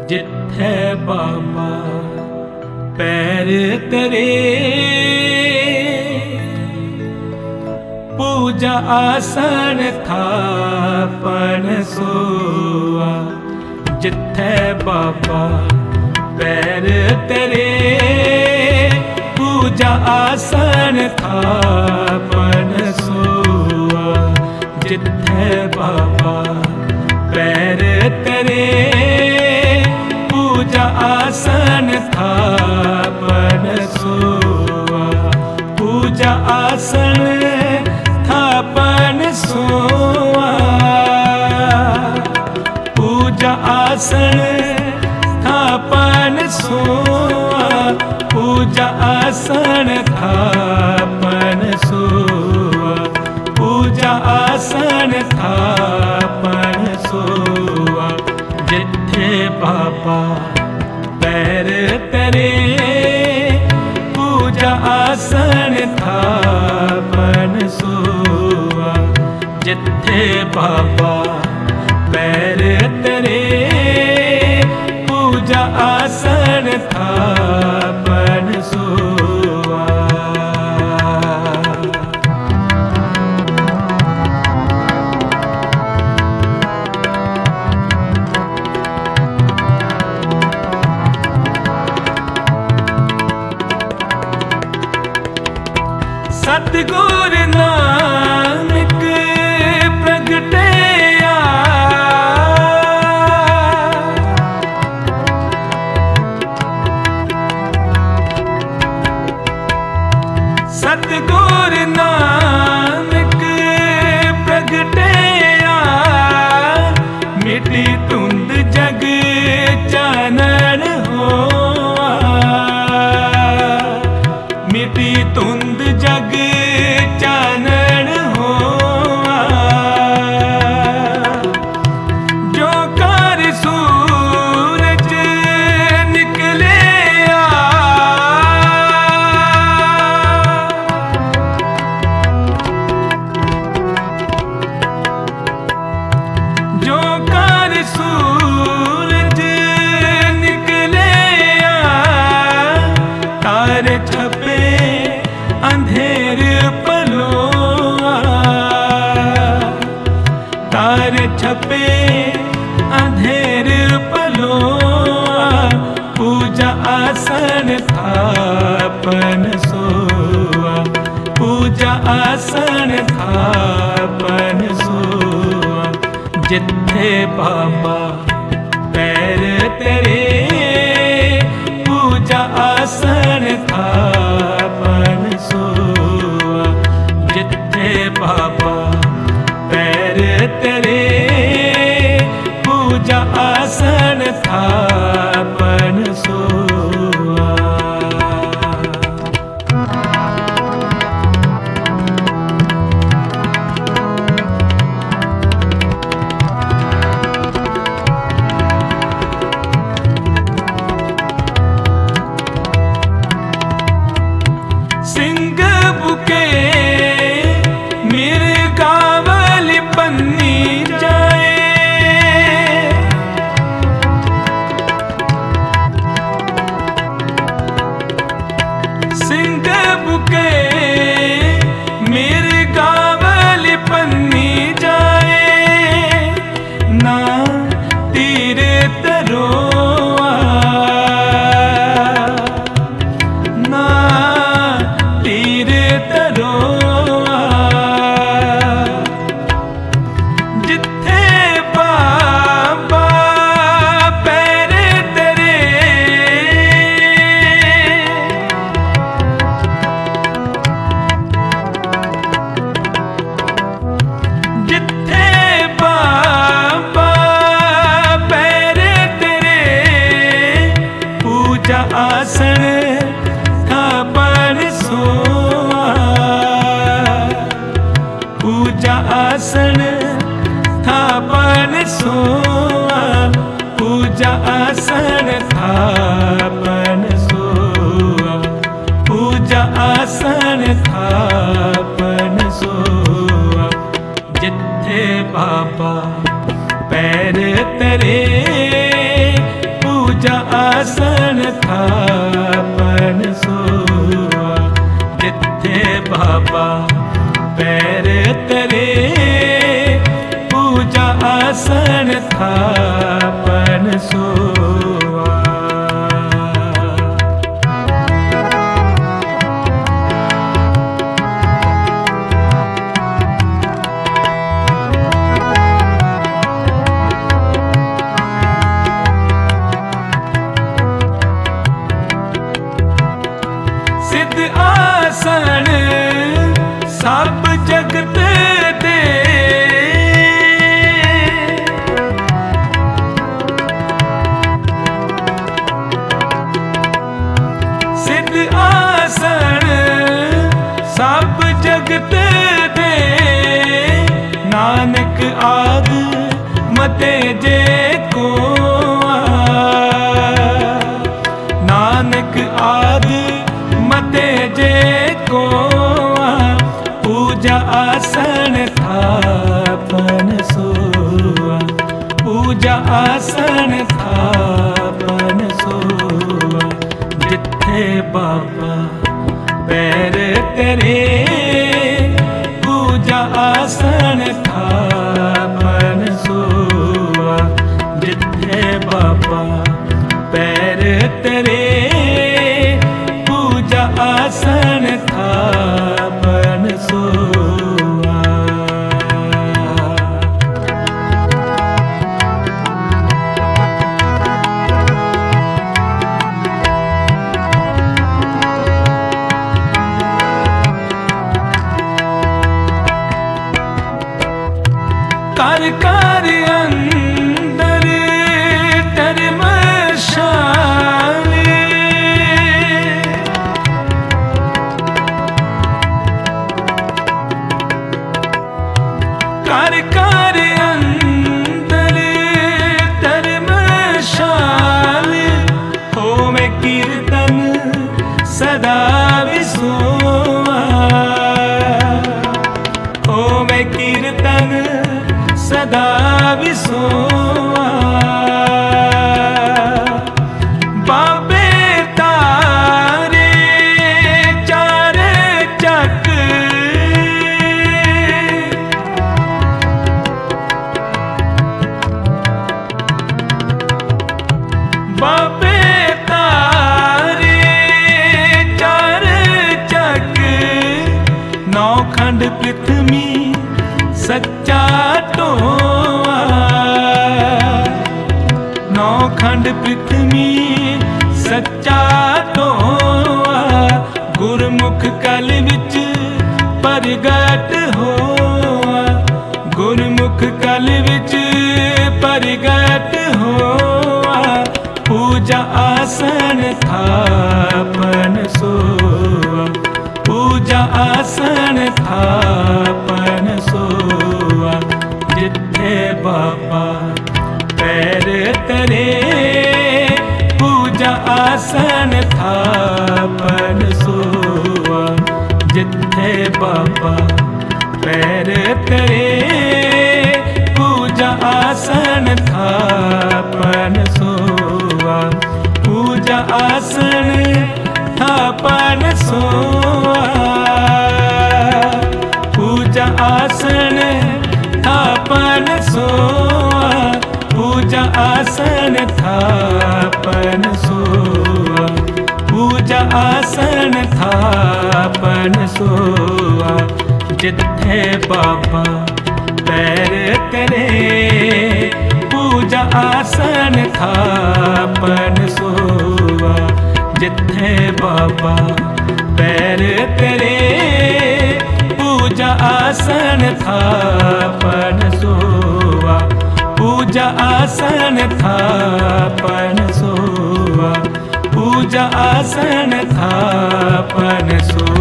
जिथे बाबा पैर तेरे, पूजा आसन थापन सोआ। जिथे बाबा पैर तेरे, पूजा आसन थापन सोआ। जिथे बाबा पैर तेरे, पूजा आसन थापन सोआ। पूजा आसन थापन सोआ। पूजा आसन थापन सोआ। पूजा आसन थापन सोआ। पूजा आसन थापन सोआ। जिथे बाबा पैर तेरे, पूजा आसन थापन सोआ। जिथे बाबा पैर तेरे, पूजा आसन थापन सोआ। सतगुर नानक प्रगटया, सतगुर नानक प्रगटया। मिटी धुंध जग चानण होआ। मिटी धुंध जग चानण होआ। जो कर सूरज निकलिया, जो कर सूरज निकलिया। तारे छपे अंधेर पलोआ। तारे छपे अंधेर पलोआ। पूजा आसन थापन सोआ। पूजा आसन थापन सोआ। जिथे बाबा पैर तेरे, पूजा आसन थापन सोआ। जिथे बाबा पैर तेरे, पूजा आसन थापन सोआ। सिंह बुके मिर्गावल पन्नी जाए। सिंह बुके मिर्गावल पन्नी जाए। ना तीर तरोआ, ना तीर तरोआ। जिथे बाबा पैर तेरे, जिथे बाबा पैर तेरे, पूजा आसन थापन सोआ। पूजा आसन थापन सोआ। पूजा आसन थापन सोआ। पूजा आसन थापन सोआ। जिथे बाबा पैर तेरे, सब जगत दे सिद्ध आसन सब जगत दे नानक आद मते जे को नानक आद मते जे को पूजा आसन थापन सोआ पूजा आसन थापन सोआ जिथे बाबा पैर तेरे पूजा आसन थापन सोआ जिथे बाबा पैर तेरे पूजा आसन थापन सोआ। कर कर अंदर धर्मशाले कर कर अंदर धर्मशाले हो मैं कीर्तन सदा विसोआ हो मैं कीर्तन सदा विसोआ बाबे तारे चार चक बाबे तारे चार चक नौ खंड पृथ्वी सच्चा टोआ नौ खंड पृथ्वी सच्चा टोआ गुरमुख कल विच प्रगट होआ गुरमुख कल विच प्रगट होआ पूजा आसन थापन सोआ पूजा आसन थापन सोआ जिथे बाबा पैर तेरे पूजा आसन थापन सोआ जिथे बाबा पैर तेरे पूजा आसन थापन सोआ पूजा आसन थापन सोआ पूजा आसन थापन सोआ पूजा आसन थापन सोआ पूजा आसन थापन सोआ जिथे बाबा पैर करे पूजा आसन थापन सोआ जिथे बाबा पैर करे पूजा आसन थापन सोआ पूजा आसन थापन सोआ पूजा आसन थापन सोआ।